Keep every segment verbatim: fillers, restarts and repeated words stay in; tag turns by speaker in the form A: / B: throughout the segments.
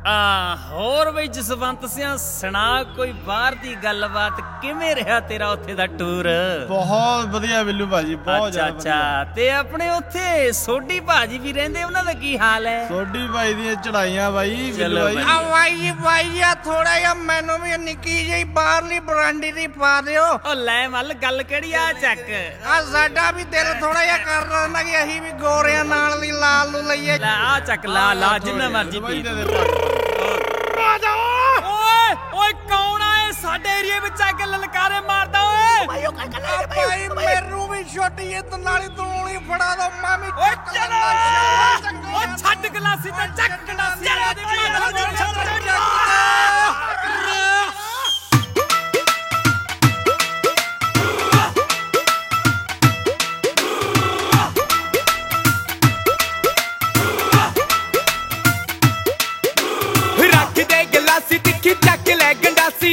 A: आ होर बई जसवंत सिंह सुना कोई बाहर दी गलबात किवें रहा तेरा उत्थे दा टूर?
B: बहुत वधिया बिल्लू भाजी, बहुत
A: अच्छा अच्छा। ते अपने उत्थे सोडी भाजी भी रहिंदे, उन्हां दा की हाल है?
B: सोडी भाई दी चढ़ाइयां भाई बिल्लू भाई।
C: आ भाई भाई आ थोड़ा या मैनू भी निक्की जी बाहरली ब्रांडी दी पा दियो।
A: ओ ले मल गल केड़ी आ चक।
C: आ साडा भी दिल थोड़ा या कर रहा ना कि अही भी गोरियां नाल दी लाल नू लईए।
A: ला आ चक ला ला जिन्ना मर्जी पी। ओए ओए कौन आए साडे एरिया विच आके ललकारे मारदा ओए?
C: भाई मेरू भी छोटी ये तनाली तूली फड़ा दो मामी।
A: ओए चलो ओ छੱਡ गलासी ते चक गलासी आ दे
D: चक लै गंडासी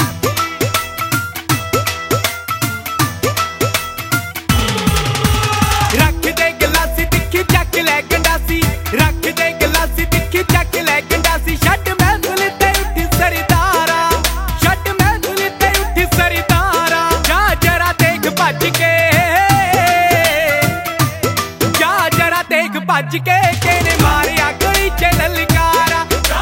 D: रख दे गलासी तिखी चक लै गंडासी रख दे गलासी तिखी चक लै गंडासी छड्ड महफिल ते उठी सरदारा छड्ड महफिल ते उठी सरदारा जा जरा देख भज के जा जरा देख भज के किने मारिया गली च ललकारा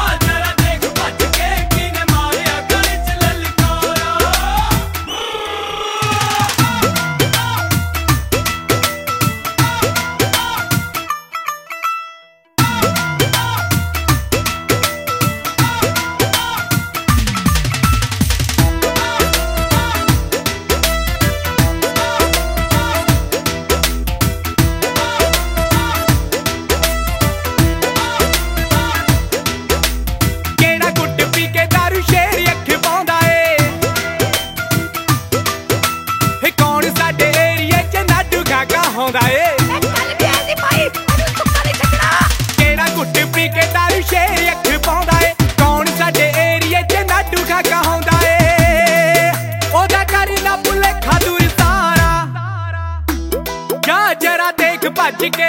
D: केड़ा गुट पी के दारू शेर अख पाउंदा ए कौन साडे एरिया च नाडू खाका होंदा ए ओदा करी ना भुले खादूर सारा जा जरा देख भज के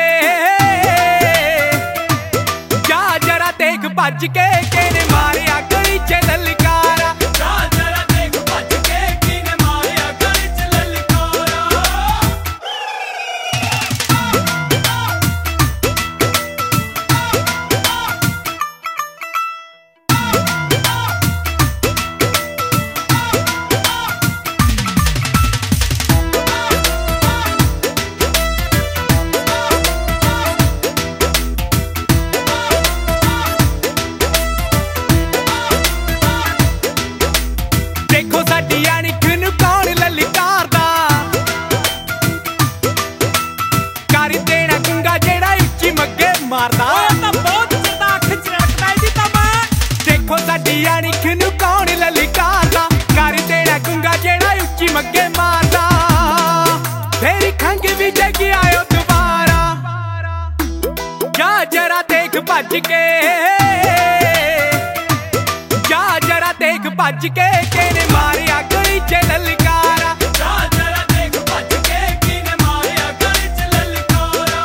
D: जा जरा देख भज के किने मारिया गली च ललकारा जा जरा देख भज के किने मारिया गली च ललकारा मारदा तां बहुत ज्यादा खिच रखदा इदी तां मैं देखो साडी अणख नू कौन ललकारदा कर देना गुंगा जेड़ा उच्ची मग्गे मारदा तेरी खंग भी जगी आयो दोबारा जा जरा देख भज के जा जरा देख भज के किने मारिया गली च ललकारा जा जरा देख भज के किने मारिया गली च ललकारा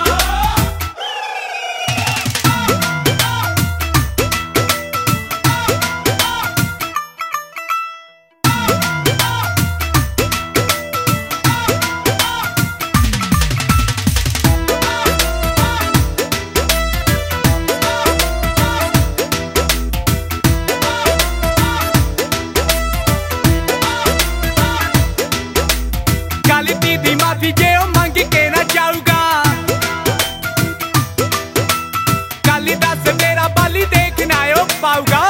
D: गलती दी माफी जे ओ मंग के ना जाऊगा कल दस मेरा बाली देखना ओ पाऊगा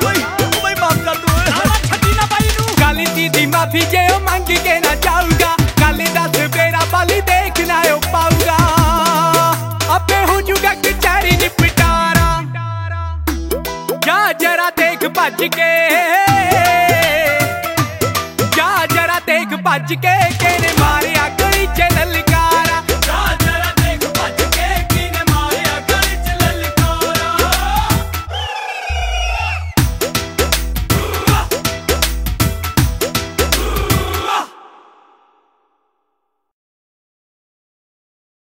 D: गलती दी माफी जे ओ मंग के ना जाऊगा कल दस मेरा बाली देखना ओ पाऊगा अबे हो जूगा कचहरी निपटारा जा जरा देख भज के जा जरा देख भज के किने